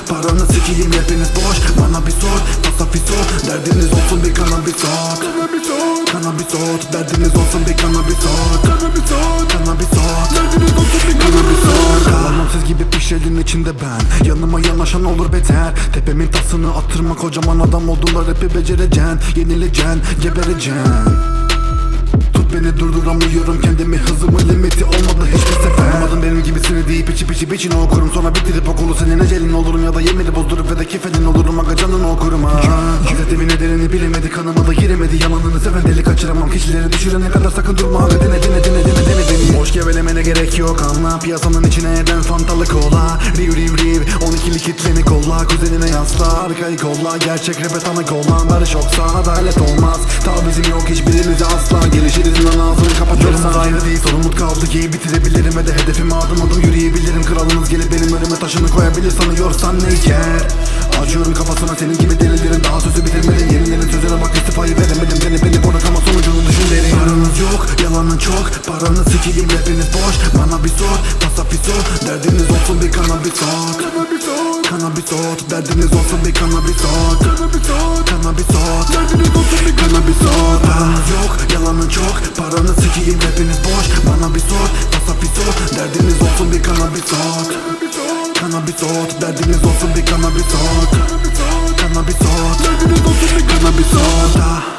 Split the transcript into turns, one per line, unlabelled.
Paranı sikiyim hepiniz boş. Bana bir sor, pasapisot. Derdiniz olsun bir kanabisot. Kanabisot, derdiniz olsun bir kanabisot. Kanabisot, derdiniz olsun bir kanabisot. Anlamsız gibi pişelin içinde ben. Yanıma yanaşan olur beter. Tepemin tasını attırma, kocaman adam oldular, rapi becereceksin. Yenileceksin, gebereceksin. Beni durduramıyorum kendimi, hızımın limiti olmadı hiçbir sefer. Olmadın benim gibisini deyip içip içini okurum. Sonra bitirip okulu senin ecelin olurum. Ya da yemedi bozdurup ve de kefedin olurum. Aga canını okurum ha. Hazreti nedenini bilemedi, kanıma da giremedi. Yalanını seven deli kaçıramam. Kişileri düşürene kadar sakın durma. Aga dene boş gevelemene gerek yok, anla. Piyasanın içine eden fantalı kola. Riv 12'li kitleni kolla. Kuzenine yasla, arkayı kolla. Gerçek rap'e tanık olan barış yoksa adalet olmaz. Tavizim yok hiçbirimize asla. Gelişiriz lan ağzını kapatırsan ayrı değil. Sorumluluk kaldı ki bitirebilirim ve de hedefime adım yürüyebilirim. Kralınız gelip benim önüme taşını koyabilir, sanıyorsan ne yer. Acıyorum kafasına senin gibi delilerin, daha sözü bitirmedim. Yenilerin sözüne bak, istifayı veremedim. Beni bırak ama sonucunu düşün derim. Paranız yok, yalanın çok. Paranı sikiyim hepiniz boş. Bana bir sor, pasapisot. Derdiniz olsun bir kanabisot. Kanabisot, derdiniz olsun bir kanabisot. Kanabisot, derdiniz olsun bir kanabisot. Paranız yok, yalanın çok. Paranı sikiyim hepiniz boş. Bana bir sor, pasapisot. Derdiniz olsun bir kanabisot. Kanabisot, derdiniz olsun bir kanabisot. Kanabisot, derdiniz olsun bir kanabisot.